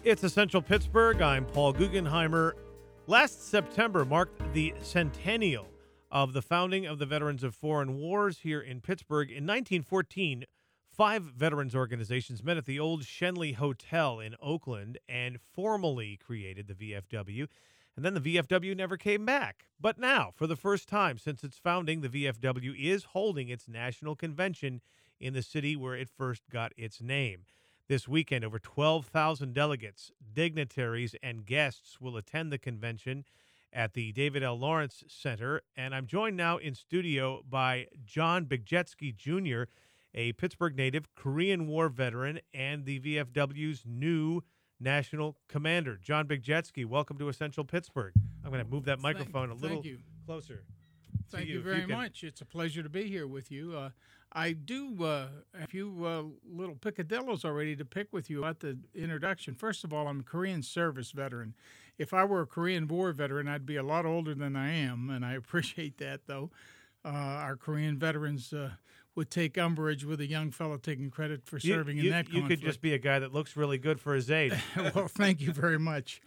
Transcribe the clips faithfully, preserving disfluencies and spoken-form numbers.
It's Essential Pittsburgh. I'm Paul Guggenheimer. Last September marked the centennial of the founding of the Veterans of Foreign Wars here in Pittsburgh. In nineteen fourteen, five veterans organizations met at the old Shenley Hotel in Oakland and formally created the V F W. And then the V F W never came back. But now, for the first time since its founding, the V F W is holding its national convention in the city where it first got its name. This weekend, over twelve thousand delegates, dignitaries, and guests will attend the convention at the David L. Lawrence Center. And I'm joined now in studio by John Bigjetski, Junior, a Pittsburgh native, Korean War veteran, and the V F W's new national commander. John Bigjetski, welcome to Essential Pittsburgh. I'm going to move that microphone thank, a little thank you. closer. Thank you, you very you can... much. It's a pleasure to be here with you. Uh, I do uh, have a few uh, little picadillos already to pick with you at the introduction. First of all, I'm a Korean service veteran. If I were a Korean War veteran, I'd be a lot older than I am, and I appreciate that, though. Uh, our Korean veterans uh, would take umbrage with a young fellow taking credit for serving you, you, in that you conflict. You could just be a guy that looks really good for his age. Well, thank you very much.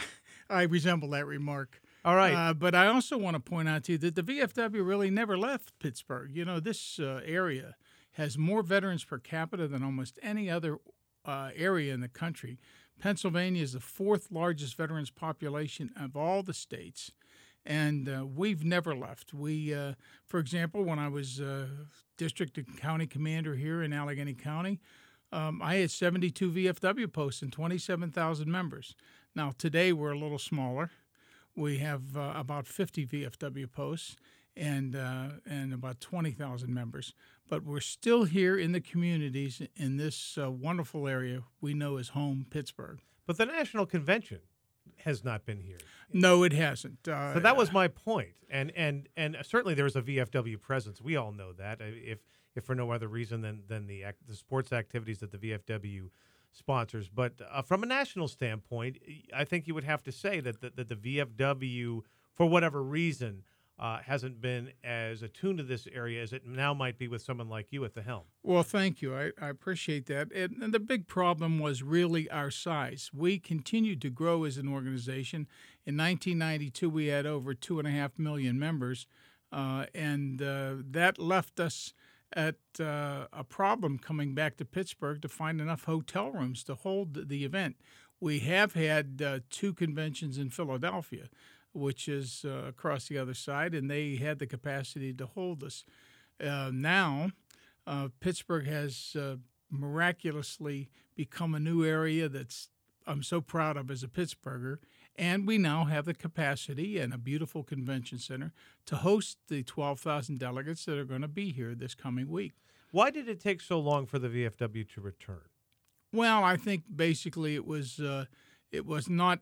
I resemble that remark. All right. Uh, but I also want to point out to you that the V F W really never left Pittsburgh. You know, this uh, area has more veterans per capita than almost any other uh, area in the country. Pennsylvania is the fourth largest veterans population of all the states, and uh, we've never left. We, uh, for example, when I was uh, district and county commander here in Allegheny County, um, I had seventy-two V F W posts and twenty-seven thousand members. Now, today we're a little smaller. We have uh, about fifty V F W posts and uh, and about twenty thousand members. But we're still here in the communities in this uh, wonderful area we know as home, Pittsburgh. But the National Convention has not been here. No, it hasn't. Uh, so that was my point. And and and certainly there was a V F W presence. We all know that. If if for no other reason than than the act, the sports activities that the V F W sponsors. But uh, from a national standpoint, I think you would have to say that the, that the V F W, for whatever reason, uh, hasn't been as attuned to this area as it now might be with someone like you at the helm. Well, thank you. I, I appreciate that. And, and the big problem was really our size. We continued to grow as an organization. In nineteen ninety-two, we had over two and a half million members, uh, and uh, that left us at uh, a problem coming back to Pittsburgh to find enough hotel rooms to hold the event. We have had uh, two conventions in Philadelphia, which is uh, across the other side, and they had the capacity to hold us. Uh, now, uh, Pittsburgh has uh, miraculously become a new area that's I'm so proud of as a Pittsburgher, and we now have the capacity and a beautiful convention center to host the twelve thousand delegates that are going to be here this coming week. Why did it take so long for the V F W to return? Well, I think basically it was uh, it was not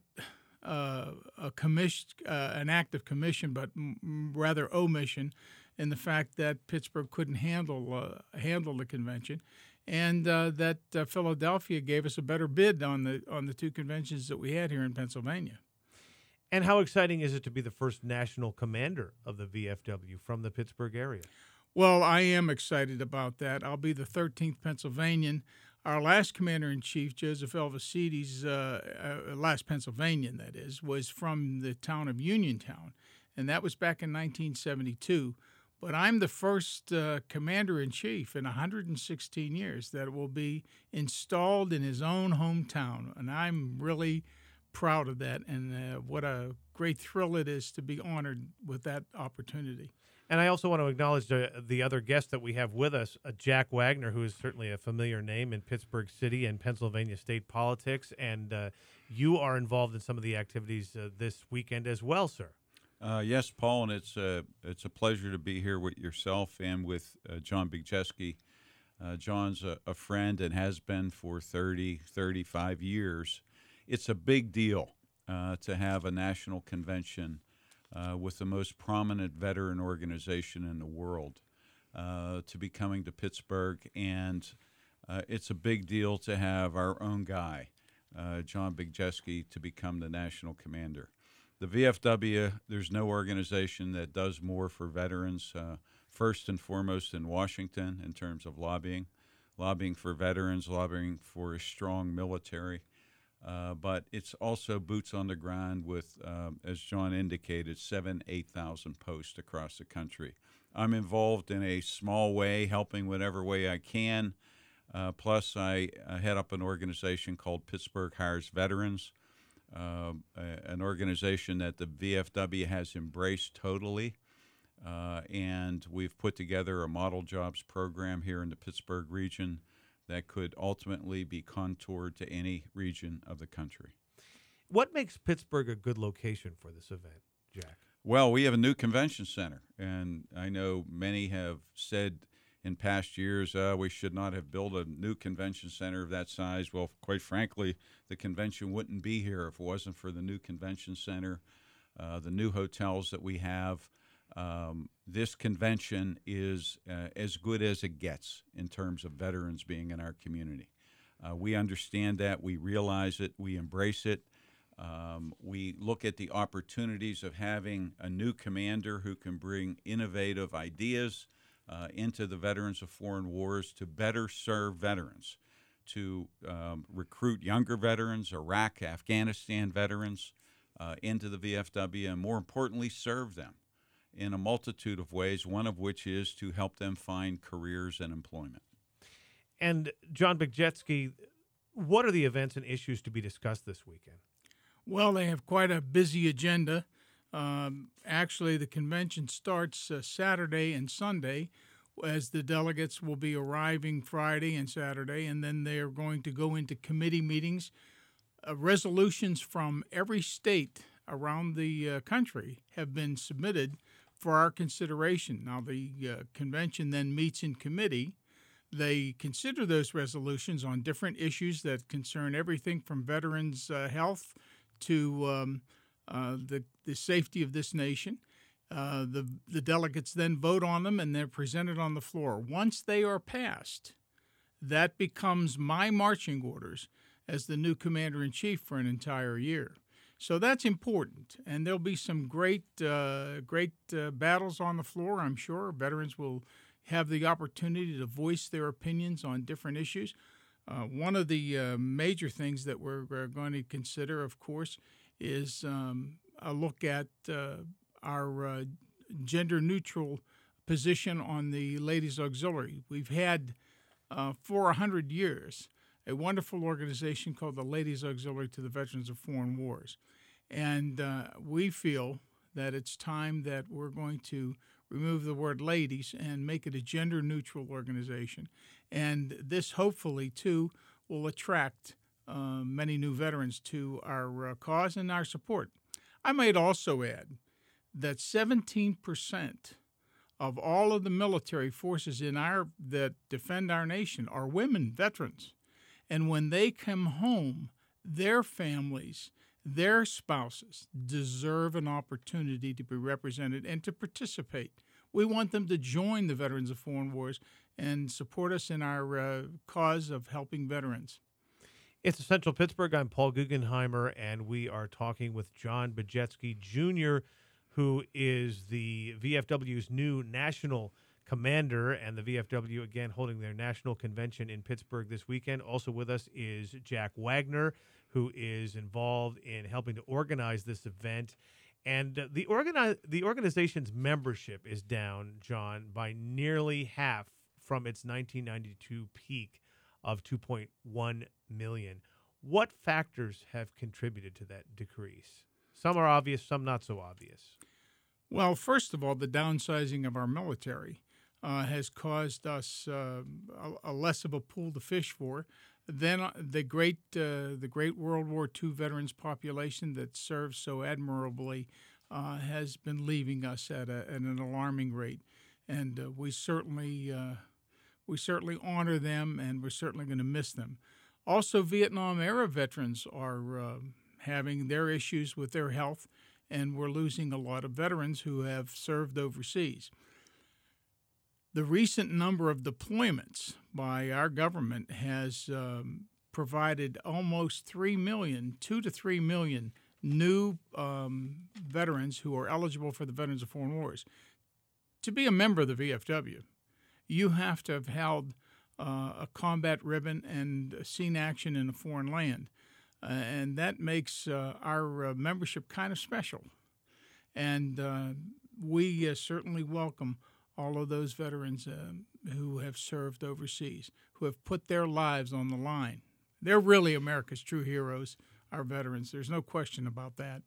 uh, a commission, uh, an act of commission, but m- rather omission, in the fact that Pittsburgh couldn't handle uh, handle the convention, and uh, that uh, Philadelphia gave us a better bid on the on the two conventions that we had here in Pennsylvania. And how exciting is it to be the first national commander of the V F W from the Pittsburgh area? Well, I am excited about that. I'll be the thirteenth Pennsylvanian. Our last commander-in-chief, Joseph Elvicides, uh, uh, last Pennsylvanian, that is, was from the town of Uniontown, and that was back in nineteen seventy-two. But I'm the first uh, commander-in-chief in one hundred sixteen years that will be installed in his own hometown, and I'm really proud of that, and uh, what a great thrill it is to be honored with that opportunity. And I also want to acknowledge the, the other guest that we have with us, uh, Jack Wagner, who is certainly a familiar name in Pittsburgh City and Pennsylvania state politics, and uh, you are involved in some of the activities uh, this weekend as well, sir. Uh, yes, Paul, and it's a, it's a pleasure to be here with yourself and with uh, John Bigjetski. Uh, John's a, a friend and has been for thirty, thirty-five years. It's a big deal uh, to have a national convention uh, with the most prominent veteran organization in the world uh, to be coming to Pittsburgh, and uh, it's a big deal to have our own guy, uh, John Bigjetski, to become the national commander. The V F W, there's no organization that does more for veterans, uh, first and foremost in Washington in terms of lobbying, lobbying for veterans, lobbying for a strong military. Uh, but it's also boots on the ground with, um, as John indicated, seven, eight thousand posts across the country. I'm involved in a small way, helping whatever way I can. Uh, plus, I uh, head up an organization called Pittsburgh Hires Veterans, uh, a, an organization that the V F W has embraced totally. Uh, and we've put together a model jobs program here in the Pittsburgh region that could ultimately be contoured to any region of the country. What makes Pittsburgh a good location for this event, Jack? Well, we have a new convention center, and I know many have said in past years uh, we should not have built a new convention center of that size. Well, quite frankly, the convention wouldn't be here if it wasn't for the new convention center, uh, the new hotels that we have. Um, this convention is uh, as good as it gets in terms of veterans being in our community. Uh, we understand that. We realize it. We embrace it. Um, we look at the opportunities of having a new commander who can bring innovative ideas uh, into the Veterans of Foreign Wars to better serve veterans, to um, recruit younger veterans, Iraq, Afghanistan veterans uh, into the V F W, and more importantly, serve them in a multitude of ways, one of which is to help them find careers and employment. And John Bigjetski, what are the events and issues to be discussed this weekend? Well, they have quite a busy agenda. Um, actually, the convention starts uh, Saturday and Sunday, as the delegates will be arriving Friday and Saturday, and then they are going to go into committee meetings. Uh, resolutions from every state around the uh, country have been submitted for our consideration. Now, the uh, convention then meets in committee. They consider those resolutions on different issues that concern everything from veterans' uh, health to um, uh, the, the safety of this nation. Uh, the, the delegates then vote on them, and they're presented on the floor. Once they are passed, that becomes my marching orders as the new commander-in-chief for an entire year. So that's important, and there'll be some great, uh, great uh, battles on the floor, I'm sure. Veterans will have the opportunity to voice their opinions on different issues. Uh, one of the uh, major things that we're, we're going to consider, of course, is um, a look at uh, our uh, gender-neutral position on the Ladies Auxiliary. We've had, uh, for one hundred years, a wonderful organization called the Ladies Auxiliary to the Veterans of Foreign Wars. And uh, we feel that it's time that we're going to remove the word ladies and make it a gender-neutral organization. And this, hopefully, too, will attract uh, many new veterans to our uh, cause and our support. I might also add that seventeen percent of all of the military forces in our that defend our nation are women veterans. And when they come home, their families, their spouses deserve an opportunity to be represented and to participate. We want them to join the Veterans of Foreign Wars and support us in our uh, cause of helping veterans. It's Central Pittsburgh. I'm Paul Guggenheimer, and we are talking with John Bigjetski, Junior, who is the V F W's new national commander, and the V F W, again, holding their national convention in Pittsburgh this weekend. Also with us is Jack Wagner, who is involved in helping to organize this event. And uh, the organi- the organization's membership is down, John, by nearly half from its nineteen ninety-two peak of two point one million. What factors have contributed to that decrease? Some are obvious, some not so obvious. Well, first of all, the downsizing of our military uh, has caused us uh, a, a less of a pool to fish for. Then uh, the great uh, the great World War Two veterans population that served so admirably uh, has been leaving us at, a, at an alarming rate, and uh, we certainly uh, we certainly honor them, and we're certainly going to miss them. Also, Vietnam era veterans are uh, having their issues with their health, and we're losing a lot of veterans who have served overseas. The recent number of deployments by our government has um, provided almost three million, two to three million new um, veterans who are eligible for the Veterans of Foreign Wars. To be a member of the V F W, you have to have held uh, a combat ribbon and seen action in a foreign land. uh, and that makes uh, our uh, membership kind of special. And uh, we uh, certainly welcome all of those veterans uh, who have served overseas, who have put their lives on the line. They're really America's true heroes, our veterans. There's no question about that.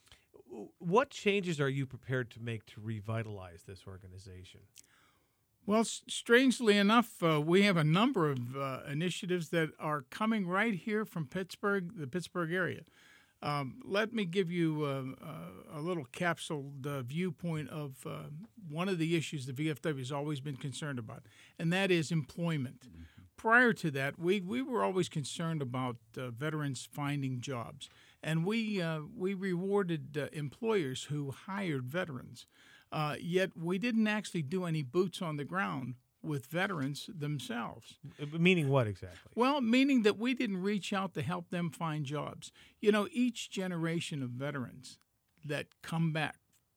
What changes are you prepared to make to revitalize this organization? Well, s- strangely enough, uh, we have a number of uh, initiatives that are coming right here from Pittsburgh, the Pittsburgh area. Um, let me give you uh, uh, a little capsuled uh, viewpoint of uh, one of the issues the V F W has always been concerned about, and that is employment. Mm-hmm. Prior to that, we, we were always concerned about uh, veterans finding jobs, and we uh, we rewarded uh, employers who hired veterans. Uh, yet we didn't actually do any boots on the ground with veterans themselves. Meaning what exactly? Well, meaning that we didn't reach out to help them find jobs. You know, each generation of veterans that come back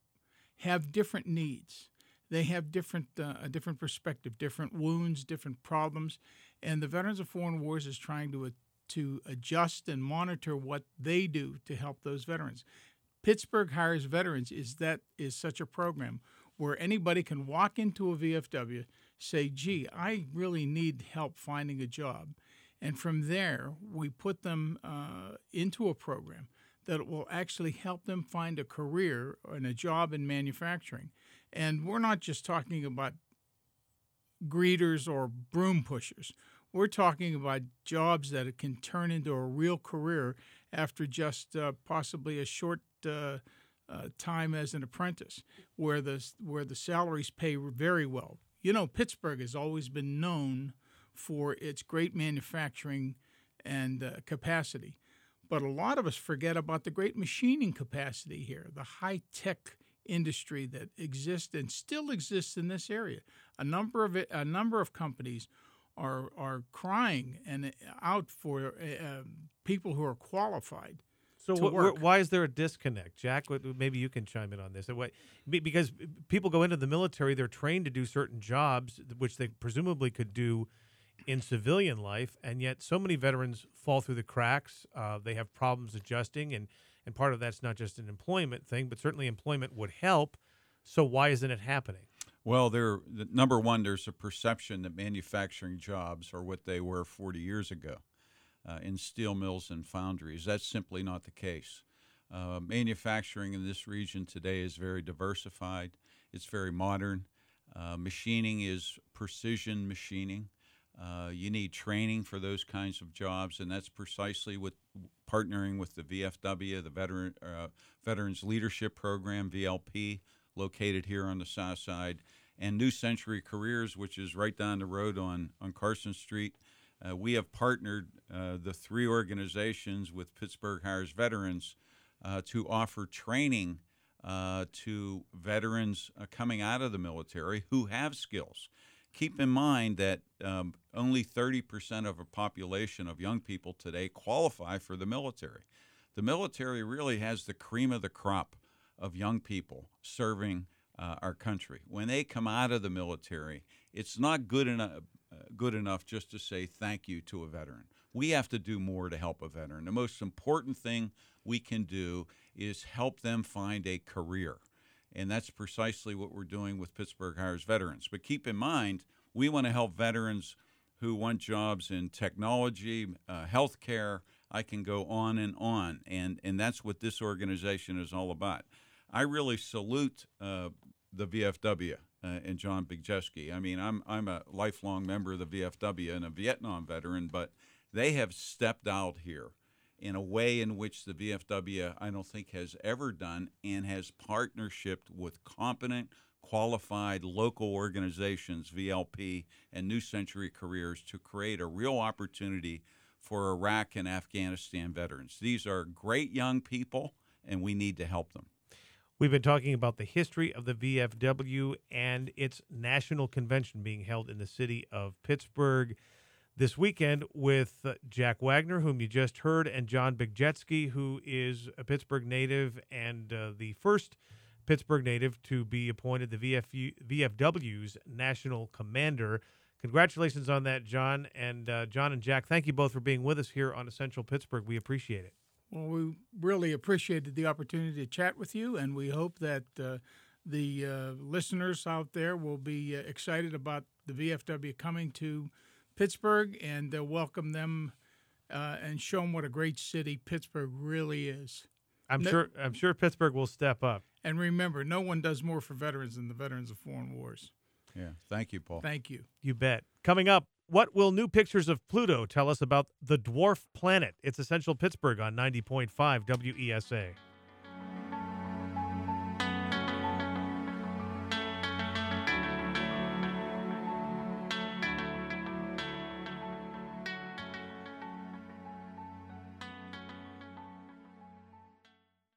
have different needs. They have different uh, a different perspective, different wounds, different problems, and the Veterans of Foreign Wars is trying to uh, to adjust and monitor what they do to help those veterans. Pittsburgh Hires Veterans is that is such a program where anybody can walk into a V F W, say, gee, I really need help finding a job. And from there, we put them uh, into a program that will actually help them find a career and a job in manufacturing. And we're not just talking about greeters or broom pushers. We're talking about jobs that can turn into a real career after just uh, possibly a short uh, uh, time as an apprentice, where the where the salaries pay very well. You know, Pittsburgh has always been known for its great manufacturing and uh, capacity, but a lot of us forget about the great machining capacity here, the high-tech industry that exists and still exists in this area. A number of it, a number of companies are are crying and out for uh, people who are qualified. So to wh- work. wh- why is there a disconnect, Jack? What- Maybe you can chime in on this. What- be- Because people go into the military, they're trained to do certain jobs, which they presumably could do in civilian life, and yet so many veterans fall through the cracks. Uh, they have problems adjusting, and, and part of that's not just an employment thing, but certainly employment would help. So why isn't it happening? Well, there, the, number one, there's a perception that manufacturing jobs are what they were forty years ago uh, in steel mills and foundries. That's simply not the case. Uh, manufacturing in this region today is very diversified. It's very modern. Uh, machining is precision machining. Uh, you need training for those kinds of jobs, and that's precisely what partnering with the V F W, the Veteran uh, Veterans Leadership Program, V L P, located here on the south side, and New Century Careers, which is right down the road on, on Carson Street. Uh, we have partnered uh, the three organizations with Pittsburgh Hires Veterans uh, to offer training uh, to veterans uh, coming out of the military who have skills. Keep in mind that um, only thirty percent of a population of young people today qualify for the military. The military really has the cream of the crop of young people serving uh, our country. When they come out of the military, it's not good enough, uh, good enough just to say thank you to a veteran. We have to do more to help a veteran. The most important thing we can do is help them find a career. And that's precisely what we're doing with Pittsburgh Hires Veterans. But keep in mind, we want to help veterans who want jobs in technology, uh, healthcare. I can go on and on. And, and that's what this organization is all about. I really salute uh, the V F W uh, and John Bigjeski. I mean, I'm, I'm a lifelong member of the V F W and a Vietnam veteran, but they have stepped out here in a way in which the V F W, I don't think, has ever done, and has partnership with competent, qualified local organizations, V L P and New Century Careers, to create a real opportunity for Iraq and Afghanistan veterans. These are great young people, and we need to help them. We've been talking about the history of the V F W and its national convention being held in the city of Pittsburgh this weekend with uh, Jack Wagner, whom you just heard, and John Bigjeski, who is a Pittsburgh native and uh, the first Pittsburgh native to be appointed the V F U, V F W's national commander. Congratulations on that, John. And uh, John and Jack, thank you both for being with us here on Essential Pittsburgh. We appreciate it. Well, we really appreciated the opportunity to chat with you, and we hope that uh, the uh, listeners out there will be uh, excited about the V F W coming to Pittsburgh, and uh, welcome them uh, and show them what a great city Pittsburgh really is. I'm No- sure. I'm sure Pittsburgh will step up. And remember, no one does more for veterans than the veterans of foreign wars. Yeah. Thank you, Paul. Thank you. You bet. Coming up, what will new pictures of Pluto tell us about the dwarf planet? It's Essential Pittsburgh on ninety point five W E S A.